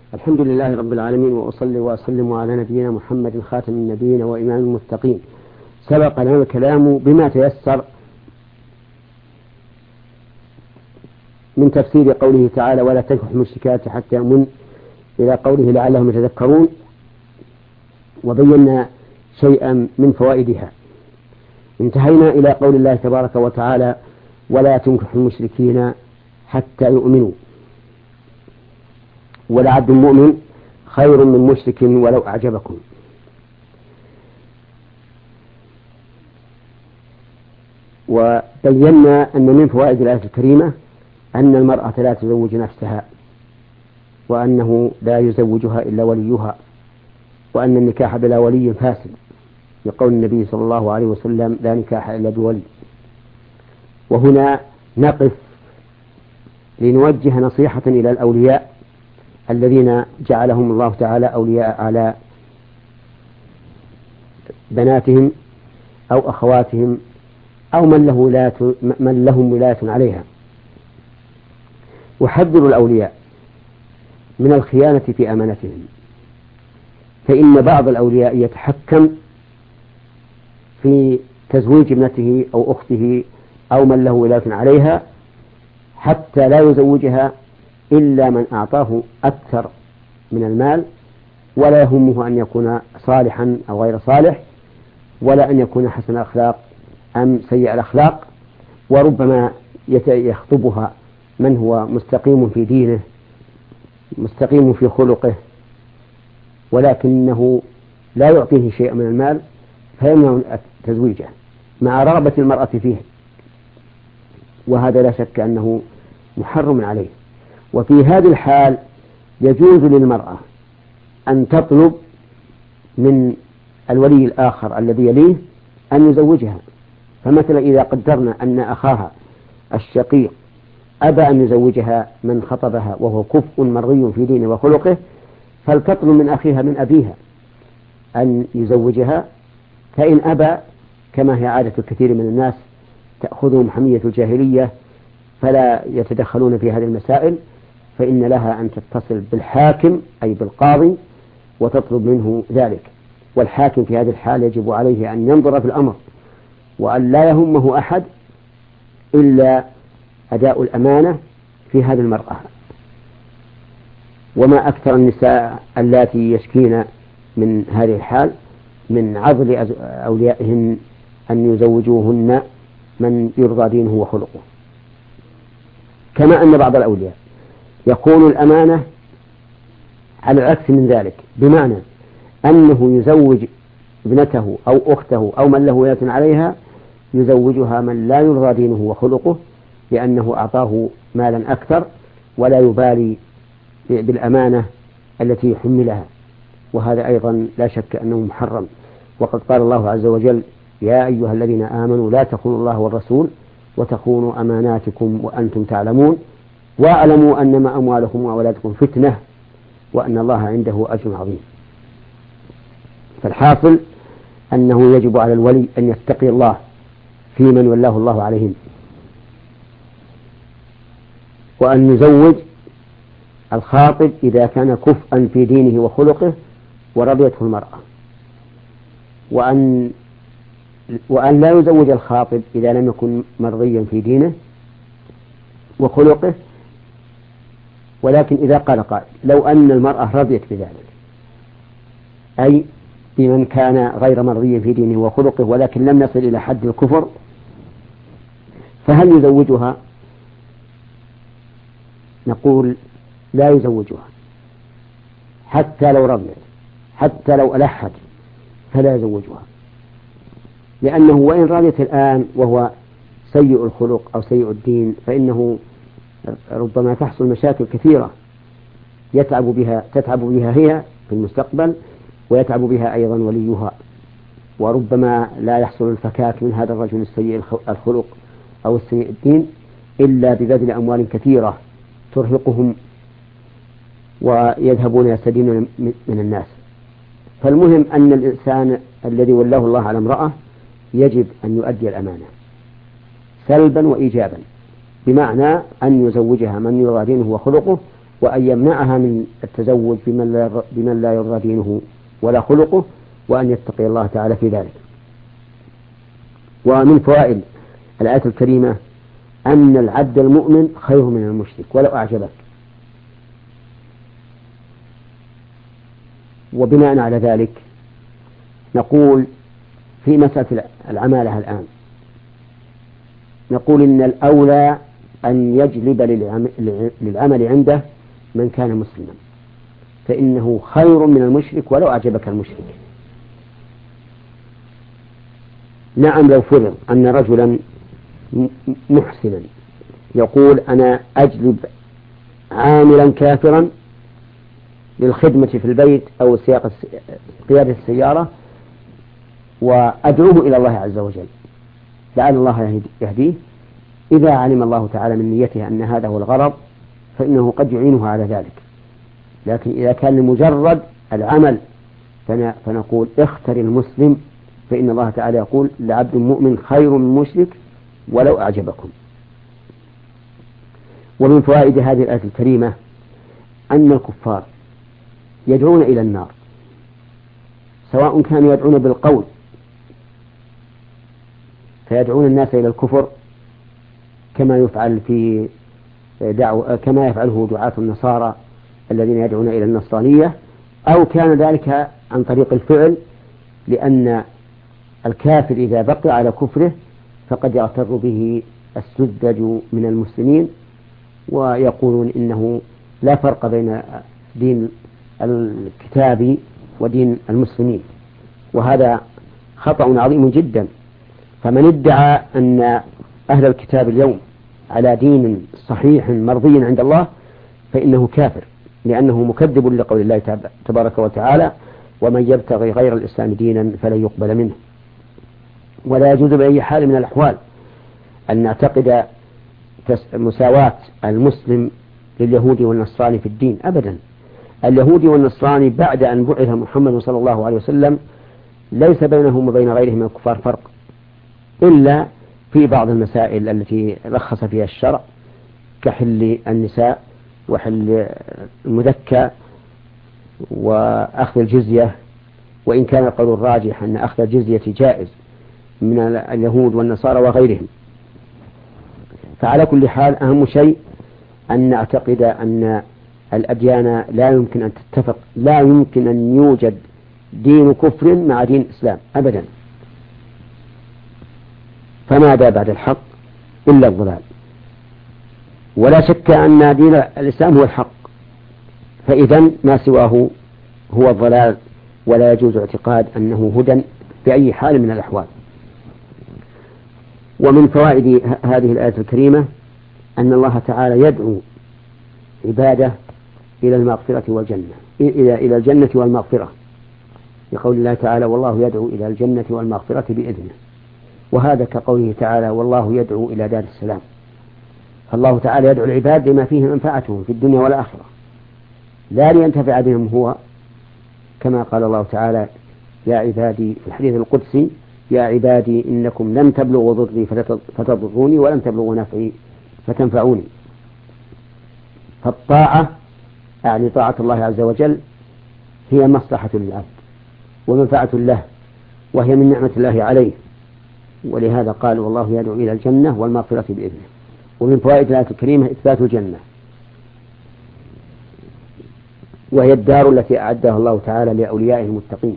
الحمد لله رب العالمين، وأصلي وأسلم على نبينا محمد خاتم النبيين وإمام المتقين. سبق لنا الكلام بما تيسر من تفسير قوله تعالى: ولا تنكحوا المشركات حتى يؤمن، إلى قوله لعلهم يتذكرون، وبينا شيئا من فوائدها. انتهينا إلى قول الله تبارك وتعالى: ولا تنكحوا المشركين حتى يؤمنوا، ولعبد مؤمن خير من مشرك ولو أعجبكم. وبينا أن من فوائد الآية الكريمة أن المرأة لا تزوج نفسها، وأنه لا يزوجها إلا وليها، وأن النكاح بلا ولي فاسد، لقول النبي صلى الله عليه وسلم: لا نكاح إلا بولي. وهنا نقف لنوجه نصيحة إلى الأولياء الذين جعلهم الله تعالى أولياء على بناتهم أو أخواتهم أو من لهم ولاية عليها. وحذروا الأولياء من الخيانة في أمانتهم، فإن بعض الأولياء يتحكم في تزويج ابنته أو أخته أو من له ولاية عليها حتى لا يزوجها إلا من أعطاه أكثر من المال، ولا يهمه أن يكون صالحا أو غير صالح، ولا أن يكون حسن الأخلاق أم سيء الأخلاق. وربما يخطبها من هو مستقيم في دينه مستقيم في خلقه، ولكنه لا يعطيه شيء من المال فيمنع تزويجه مع رغبة المرأة فيه، وهذا لا شك أنه محرم عليه. وفي هذه الحال يجوز للمرأة أن تطلب من الولي الآخر الذي يليه أن يزوجها. فمثلا إذا قدرنا أن أخاها الشقيق أبى أن يزوجها من خطبها وهو كفء مرضي في دينه وخلقه، فلتطلب من أخيها من أبيها أن يزوجها، فإن أبى كما هي عادة الكثير من الناس تأخذهم حمية الجاهلية فلا يتدخلون في هذه المسائل، فإن لها أن تتصل بالحاكم أي بالقاضي وتطلب منه ذلك. والحاكم في هذه الحال يجب عليه أن ينظر في الأمر، وأن لا يهمه أحد إلا أداء الأمانة في هذه المرأة. وما أكثر النساء اللاتي يشكين من هذه الحال من عضل أوليائهن أن يزوجوهن من يرضى دينه وخلقه. كما أن بعض الأولياء يكون الأمانة على العكس من ذلك، بمعنى أنه يزوج ابنته أو أخته أو من له ولاية عليها، يزوجها من لا يرضى دينه وخلقه لأنه أعطاه مالا أكثر ولا يبالي بالأمانة التي يحملها، وهذا أيضا لا شك أنه محرم. وقد قال الله عز وجل: يا أيها الذين آمنوا لا تخونوا الله والرسول وتخونوا أماناتكم وأنتم تعلمون واعلموا أنما أموالكم وأولادكم فتنة وأن الله عنده أجر عظيم. فالحاصل أنه يجب على الولي أن يتقي الله في من ولاه الله عليهم، وأن يزوج الخاطب إذا كان كفءا في دينه وخلقه ورضيته المرأة، وأن لا يزوج الخاطب إذا لم يكن مرضيا في دينه وخلقه. ولكن إذا قال قائل: لو أن المرأة رضيت بذلك، أي بمن كان غير مرضي في دينه وخلقه ولكن لم يصل إلى حد الكفر، فهل يزوجها؟ نقول: لا يزوجها حتى لو رضيت، حتى لو ألحت فلا يزوجها، لأنه وإن رضيت الآن وهو سيء الخلق أو سيء الدين فإنه ربما تحصل مشاكل كثيرة تتعب بها هي في المستقبل، ويتعب بها أيضا وليها، وربما لا يحصل الفكاك من هذا الرجل السيء الخلق أو السيء الدين إلا ببذل أموال كثيرة ترهقهم ويذهبون يستدينون من الناس. فالمهم أن الإنسان الذي ولاه الله على امرأة يجب أن يؤدي الأمانة سلبا وإيجابا، بمعنى أن يزوجها من يرضى دينه وخلقه وأن يمنعها من التزوج بمن لا يرضى دينه ولا خلقه، وأن يتقي الله تعالى في ذلك. ومن فوائد الآية الكريمة أن العبد المؤمن خير من المشرك ولو أعجبك. وبناء على ذلك نقول في مسألة العمالة الآن، نقول إن الأولى أن يجلب للعمل عنده من كان مسلما، فإنه خير من المشرك ولو أعجبك المشرك. نعم، لو فرض أن رجلا محسنا يقول أنا أجلب عاملا كافرا للخدمة في البيت أو قيادة السيارة وأدعوه إلى الله عز وجل لعل الله يهديه، إذا علم الله تعالى من نيته أن هذا هو الغرض فإنه قد يعينه على ذلك. لكن إذا كان لمجرد العمل فنقول اختر المسلم، فإن الله تعالى يقول لعبد مؤمن خير من مشرك ولو أعجبكم. ومن فوائد هذه الآية الكريمة أن الكفار يدعون إلى النار، سواء كانوا يدعون بالقول فيدعون الناس إلى الكفر كما يفعله دعاة النصارى الذين يدعون إلى النصرانية، أو كان ذلك عن طريق الفعل، لأن الكافر إذا بقي على كفره فقد يغتر به السذج من المسلمين ويقولون إنه لا فرق بين دين الكتاب ودين المسلمين، وهذا خطأ عظيم جدا. فمن ادعى أن أهل الكتاب اليوم على دين صحيح مرضي عند الله فإنه كافر، لأنه مكذب لقول الله تبارك وتعالى ومن يبتغي غير الإسلام دينا فلن يقبل منه. ولا يجوز بأي حال من الأحوال أن نعتقد مساواة المسلم لليهود والنصراني في الدين أبدا. اليهودي والنصراني بعد أن بعث محمد صلى الله عليه وسلم ليس بينهم وبين غيرهم من الكفار فرق، إلا في بعض المسائل التي رخص فيها الشرع كحل النساء وحل المذكى وأخذ الجزية، وإن كان القول الراجح أن أخذ الجزية جائز من اليهود والنصارى وغيرهم. فعلى كل حال أهم شيء أن نعتقد أن الأديان لا يمكن أن تتفق، لا يمكن أن يوجد دين كفر مع دين الإسلام أبدا، فماذا بعد الحق إلا الضلال. ولا شك أن دين الإسلام هو الحق، فإذا ما سواه هو الضلال، ولا يجوز اعتقاد أنه هدى بأي حال من الأحوال. ومن فوائد هذه الآية الكريمة أن الله تعالى يدعو عباده إلى المغفرة والجنة، إلى الجنة والمغفرة، لقول الله تعالى والله يدعو إلى الجنة والمغفرة بإذنه، وهذا كقوله تعالى والله يدعو إلى دار السلام. فالله تعالى يدعو العباد لما فيه منفعتهم في الدنيا والآخرة، لا لينتفع بهم هو، كما قال الله تعالى يا عبادي في الحديث القدسي يا عبادي إنكم لن تبلغوا ضري فتضروني ولن تبلغوا نفعي فتنفعوني. فالطاعة يعني طاعة الله عز وجل هي مصلحة للعبد ومنفعة له، وهي من نعمة الله عليه، ولهذا قال والله يدعو إلى الجنة والمغفرة بإذنه. ومن فوائد الآية الكريمة إثبات الجنة، وهي الدار التي أعدها الله تعالى لأوليائه المتقين،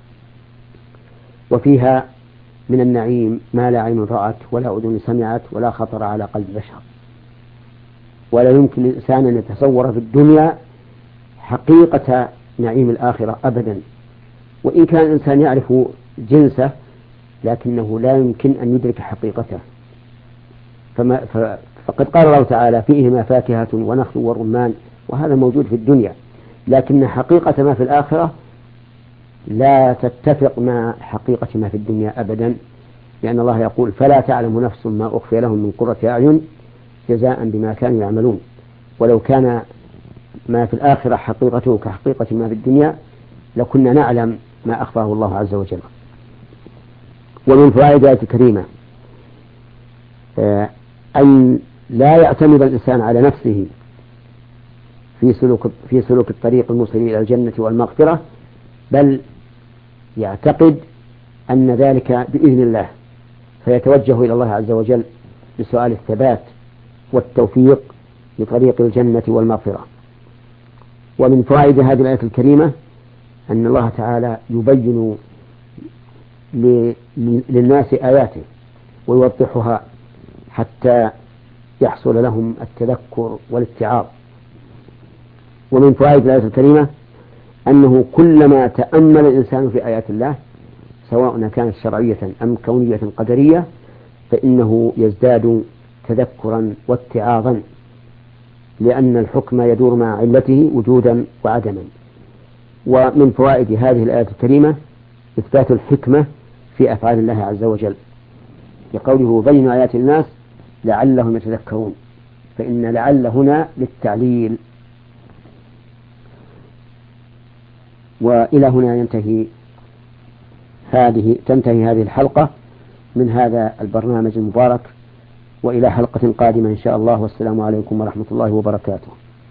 وفيها من النعيم ما لا عين رأت ولا أذن سمعت ولا خطر على قلب بشر. ولا يمكن للإنسان أن يتصور في الدنيا حقيقة نعيم الآخرة أبدا، وإن كان الإنسان يعرف جنسه لكنه لا يمكن أن يدرك حقيقته. فقد قال الله تعالى فيهما فاكهة ونخل ورمان، وهذا موجود في الدنيا، لكن حقيقة ما في الآخرة لا تتفق مع حقيقة ما في الدنيا أبدا، لأن الله يقول فلا تعلم نفس ما أخفي لهم من قرة أعين جزاء بما كانوا يعملون. ولو كان ما في الآخرة حقيقته كحقيقة ما في الدنيا لكنا نعلم ما أخفاه الله عز وجل. ومن فوائد الآية الكريمة أن لا يعتمد الإنسان على نفسه في سلوك الطريق الموصل إلى الجنة والمغفرة، بل يعتقد أن ذلك بإذن الله، فيتوجه إلى الله عز وجل بسؤال الثبات والتوفيق لطريق الجنة والمغفرة. ومن فوائد هذه الآية الكريمة أن الله تعالى يبين للناس آياته ويوضحها حتى يحصل لهم التذكر والاتعاظ. ومن فوائد الآية الكريمة أنه كلما تأمل الإنسان في آيات الله سواء كانت شرعية أم كونية قدرية فإنه يزداد تذكرا واتعاظا، لأن الحكم يدور مع علته وجودا وعدما. ومن فوائد هذه الآية الكريمة إثبات الحكمة في أفعال الله عز وجل، لقوله بين آيات الناس لعلهم يتذكرون، فإن لعل هنا للتعليل. وإلى هنا تنتهي هذه الحلقة من هذا البرنامج المبارك، وإلى حلقة قادمة إن شاء الله، والسلام عليكم ورحمة الله وبركاته.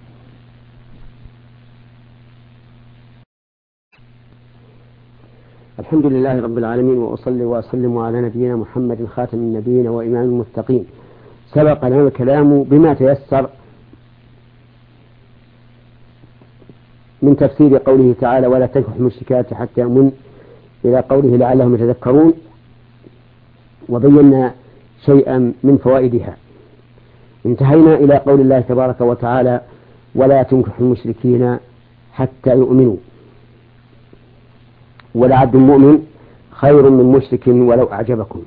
الحمد لله رب العالمين، وأصلي وأسلم على نبينا محمد خاتم النبيين وإمام المتقين. سبق لنا الكلام بما تيسر من تفسير قوله تعالى ولا تنكحوا المشركات حتى يؤمن إلى قوله لعلهم يتذكرون، وبينا شيئا من فوائدها. انتهينا إلى قول الله تبارك وتعالى ولا تنكحوا المشركين حتى يؤمنوا، ولعبد مؤمن خير من مشرك ولو أعجبكم.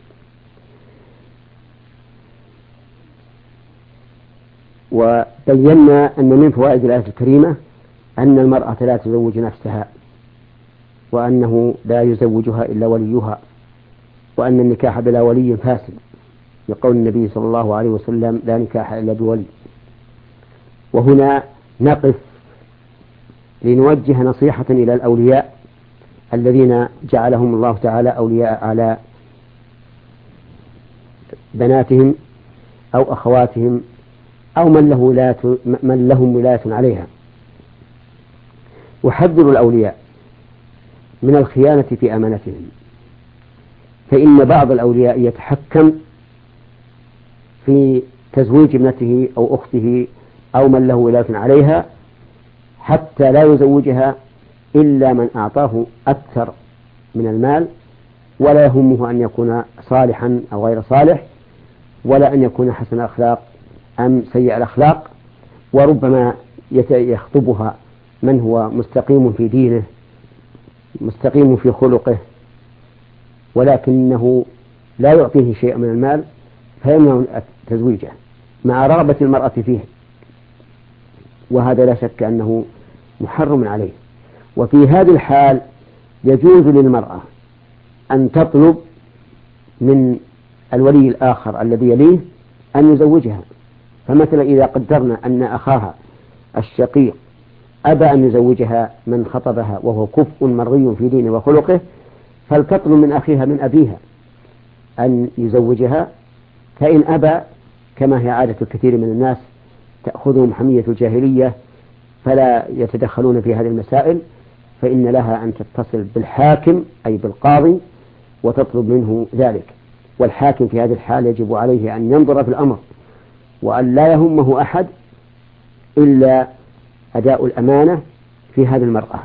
وبينا أن من فوائد الآية الكريمة أن المرأة لا تزوج نفسها، وأنه لا يزوجها إلا وليها، وأن النكاح بلا ولي فاسد، لقول النبي صلى الله عليه وسلم لا نكاح إلا بولي. وهنا نقف لنوجه نصيحة إلى الأولياء الذين جعلهم الله تعالى أولياء على بناتهم أو أخواتهم أو من لهم ولاية عليها. وحذروا الأولياء من الخيانة في أمانتهم، فإن بعض الأولياء يتحكم في تزويج ابنته أو أخته أو من له ولاية عليها حتى لا يزوجها إلا من أعطاه أكثر من المال، ولا يهمه أن يكون صالحا أو غير صالح، ولا أن يكون حسن الأخلاق أم سيء الأخلاق. وربما يخطبها من هو مستقيم في دينه مستقيم في خلقه، ولكنه لا يعطيه شيء من المال فيمنع تزويجه مع رغبة المرأة فيه، وهذا لا شك أنه محرم عليه. وفي هذه الحال يجوز للمرأة أن تطلب من الولي الآخر الذي يليه أن يزوجها. فمثلا إذا قدرنا أن أخاها الشقيق أبى أن يزوجها من خطبها وهو كفء مرغي في دينه وخلقه، فلتطلب من أخيها من أبيها أن يزوجها، فإن أبى كما هي عادة الكثير من الناس تأخذهم حمية الجاهلية فلا يتدخلون في هذه المسائل، فإن لها أن تتصل بالحاكم أي بالقاضي وتطلب منه ذلك. والحاكم في هذه الحال يجب عليه أن ينظر في الأمر وأن لا يهمه أحد إلا أداء الأمانة في هذه المرأة.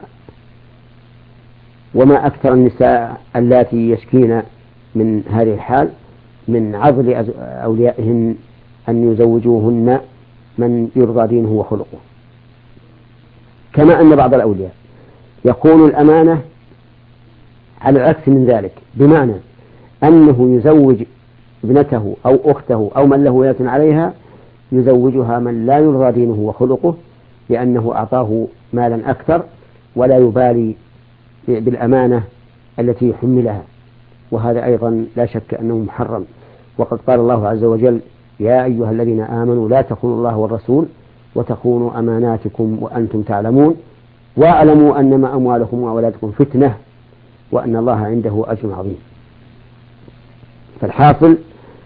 وما أكثر النساء اللاتي يشكين من هذه الحال من عضل أوليائهن أن يزوجوهن من يرضى دينه وخلقه. كما أن بعض الأولياء يكون الأمانة على العكس من ذلك، بمعنى أنه يزوج ابنته أو أخته أو من له ولاية عليها يزوجها من لا يرضى دينه وخلقه، لأنه أعطاه مالا أكثر ولا يبالي بالأمانة التي يحملها، وهذا أيضا لا شك أنه محرم. وقد قال الله عز وجل يا أيها الذين آمنوا لا تخونوا الله والرسول وتخونوا أماناتكم وأنتم تعلمون واعلموا أنما أموالكم وأولادكم فتنة وأن الله عنده أجر عظيم. فالحاصل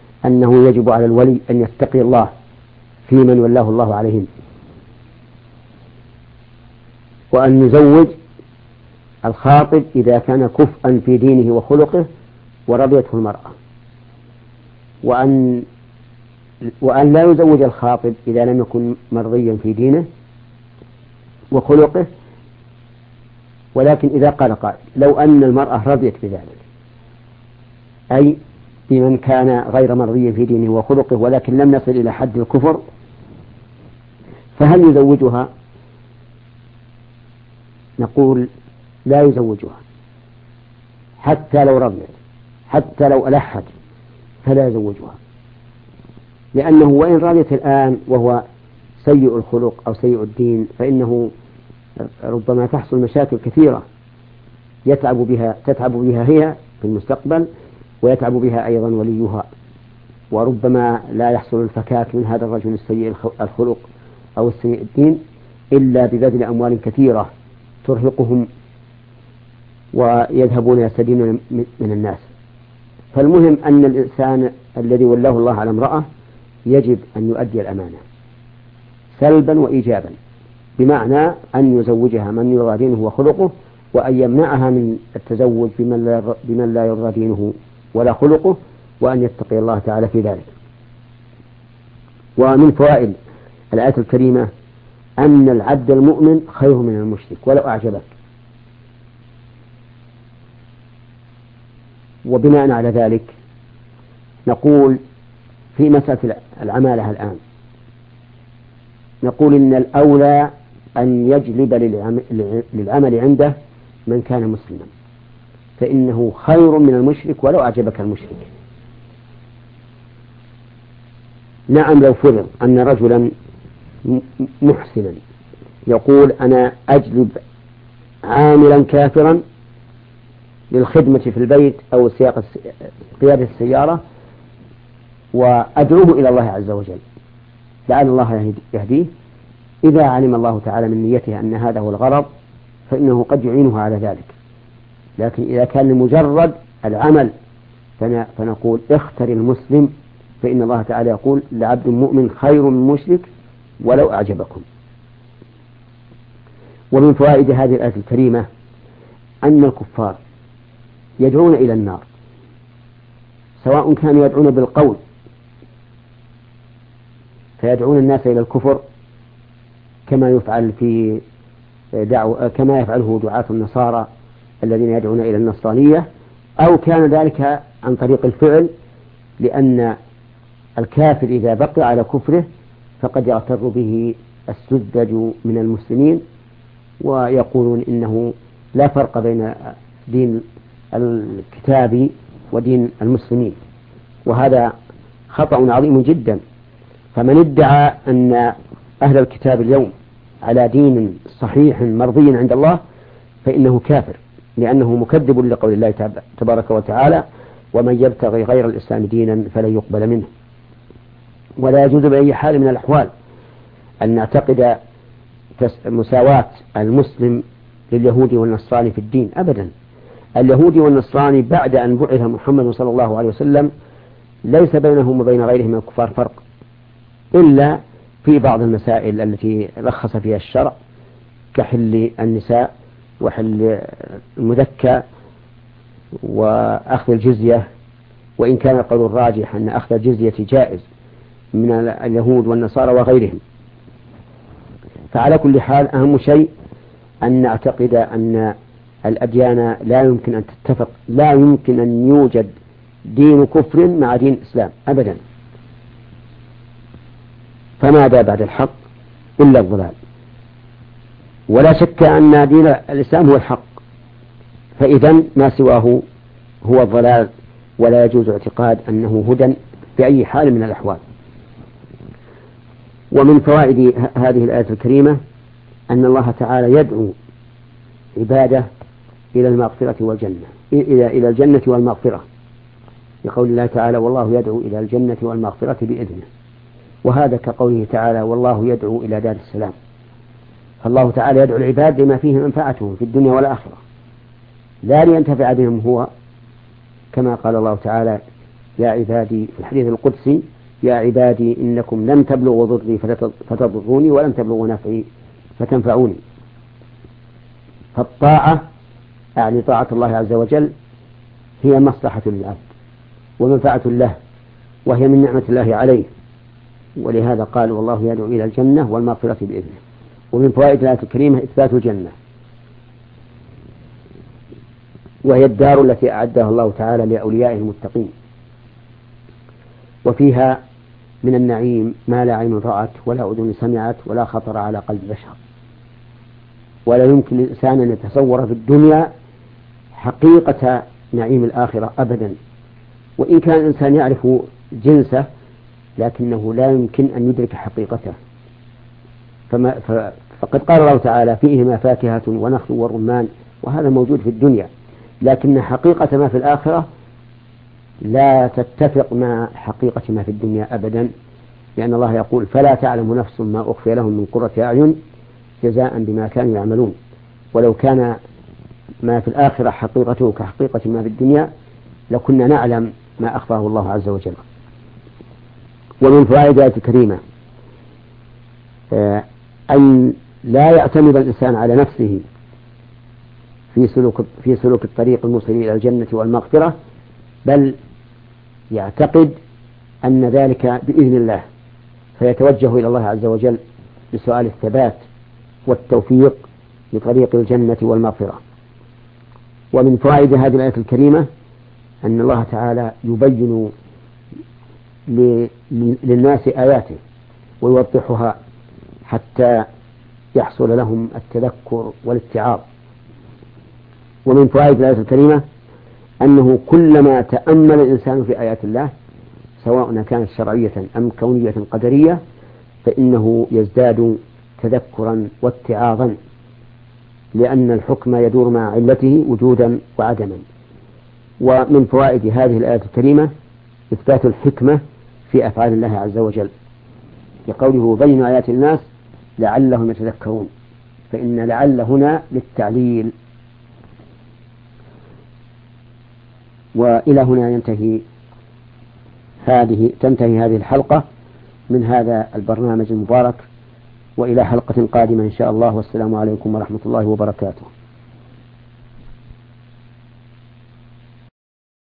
أنه يجب على الولي أن يتقي الله في من ولاه الله عليهم، وأن يزوج الخاطب إذا كان كفءا في دينه وخلقه ورضيته المرأة، وأن لا يزوج الخاطب إذا لم يكن مرضيا في دينه وخلقه. ولكن إذا قال قائل لو أن المرأة رضيت بذلك، أي بمن كان غير مرضي في دينه وخلقه ولكن لم يصل إلى حد الكفر، فهل يزوجها؟ نقول لا يزوجها حتى لو رضيت، حتى لو ألحت فلا يزوجها، لأنه وإن رضيت الآن وهو سيء الخلق أو سيء الدين فإنه ربما تحصل مشاكل كثيرة تتعب بها هي في المستقبل، ويتعب بها أيضا وليها، وربما لا يحصل الفكاك من هذا الرجل السيء الخلق أو السيء الدين إلا ببذل أموال كثيرة ترهقهم ويذهبون يستدينون من الناس. فالمهم أن الإنسان الذي ولاه الله على امرأة يجب أن يؤدي الأمانة سلبا وإيجابا، بمعنى أن يزوجها من يرضى دينه وخلقه، وأن يمنعها من التزوج بمن لا يرضى دينه ولا خلقه، وأن يتقي الله تعالى في ذلك. ومن فوائد الآية الكريمة أن العبد المؤمن خير من المشرك ولو أعجبك. وبناء على ذلك نقول في مسألة العمالة الآن، نقول إن الأولى أن يجلب للعمل عنده من كان مسلما، فإنه خير من المشرك ولو أعجبك المشرك. نعم، لو فرض أن رجلا محسنا يقول أنا أجلب عاملا كافرا للخدمة في البيت أو قيادة السيارة وأدعوه إلى الله عز وجل لعل الله يهديه، إذا علم الله تعالى من نيته أن هذا هو الغرض فإنه قد يعينه على ذلك. لكن إذا كان لمجرد العمل فنقول اختر المسلم، فإن الله تعالى يقول لعبد مؤمن خير من مشرك ولو أعجبكم. ومن فوائد هذه الآية الكريمة أن الكفار يدعون إلى النار، سواء كانوا يدعون بالقول فيدعون الناس إلى الكفر كما يفعله دعاة النصارى الذين يدعون إلى النصرانية، أو كان ذلك عن طريق الفعل، لأن الكافر إذا بقي على كفره فقد يغتر به السذج من المسلمين ويقولون إنه لا فرق بين دين الكتاب ودين المسلمين، وهذا خطأ عظيم جدا. فمن ادعى أن أهل الكتاب اليوم على دين صحيح مرضي عند الله فإنه كافر، لأنه مكذب لقول الله تبارك وتعالى ومن يبتغي غير الإسلام دينا فلن يقبل منه. ولا يجوز بأي حال من الأحوال أن نعتقد مساواة المسلم لليهود والنصراني في الدين أبدا. اليهودي والنصراني بعد أن بعث محمد صلى الله عليه وسلم ليس بينهم وبين غيرهم من الكفار فرق، إلا في بعض المسائل التي رخص فيها الشرع كحل النساء وحل المذكى وأخذ الجزية، وإن كان القول الراجح أن أخذ الجزية جائز من اليهود والنصارى وغيرهم. فعلى كل حال أهم شيء أن نعتقد أن الأديان لا يمكن أن تتفق، لا يمكن أن يوجد دين كفر مع دين الإسلام أبدا، فماذا بعد الحق إلا الضلال. ولا شك أن دين الإسلام هو الحق، فإذا ما سواه هو الضلال، ولا يجوز اعتقاد أنه هدى بأي حال من الأحوال. ومن فوائد هذه الآية الكريمة أن الله تعالى يدعو عباده إلى المغفرة والجنة، إلى الجنة والمغفرة، لقول الله تعالى والله يدعو إلى الجنة والمغفرة بإذنه، وهذا كقوله تعالى والله يدعو إلى دار السلام. فالله تعالى يدعو العباد لما فيه منفعتهم في الدنيا والآخرة، لا لينتفع بهم هو، كما قال الله تعالى يا عبادي في الحديث القدسي يا عبادي إنكم لن تبلغوا ضري فتضروني ولن تبلغوا نفعي فتنفعوني. فالطاعة أعني طاعة الله عز وجل هي مصلحة للعبد ومنفعة له، وهي من نعمة الله عليه، ولهذا قال والله يدعو إلى الجنة والمغفرة بإذنه. ومن فوائد الآية الكريمة إثبات الجنة، وهي الدار التي أعدها الله تعالى لأوليائه المتقين، وفيها من النعيم ما لا عين رأت ولا أذن سمعت ولا خطر على قلب بشر، ولا يمكن للإنسان أن يتصور في الدنيا حقيقة نعيم الآخرة أبدا، وإن كان الإنسان يعرف جنسه لكنه لا يمكن أن يدرك حقيقته. فقد قال الله تعالى فيهما فاكهة ونخل ورمان، وهذا موجود في الدنيا، لكن حقيقة ما في الآخرة لا تتفق مع حقيقة ما في الدنيا أبدا، لأن الله يقول فلا تعلم نفس ما أخفي لهم من قرة أعين جزاء بما كانوا يعملون. ولو كان ما في الآخرة حقيقته كحقيقة ما في الدنيا لكنا نعلم ما أخفاه الله عز وجل. ومن فوائد الآية الكريمة أن لا يعتمد الإنسان على نفسه في سلوك الطريق الموصل إلى الجنة والمغفرة، بل يعتقد أن ذلك بإذن الله، فيتوجه إلى الله عز وجل بسؤال الثبات والتوفيق لطريق الجنة والمغفرة. ومن فوائد هذه الآية الكريمة أن الله تعالى يبين للناس آياته ويوضحها حتى يحصل لهم التذكر والاتعاظ. ومن فوائد الآية الكريمة أنه كلما تأمل الإنسان في آيات الله سواء كانت شرعية أم كونية قدرية فإنه يزداد تذكرا واتعاظا، لأن الحكم يدور مع علته وجودا وعدما. ومن فوائد هذه الآية الكريمة إثبات الحكمة في أفعال الله عز وجل، لقوله بين آيات الناس لعلهم يتذكرون، فإن لعل هنا للتعليل. وإلى هنا تنتهي هذه الحلقة من هذا البرنامج المبارك، وإلى حلقة قادمة إن شاء الله، والسلام عليكم ورحمة الله وبركاته.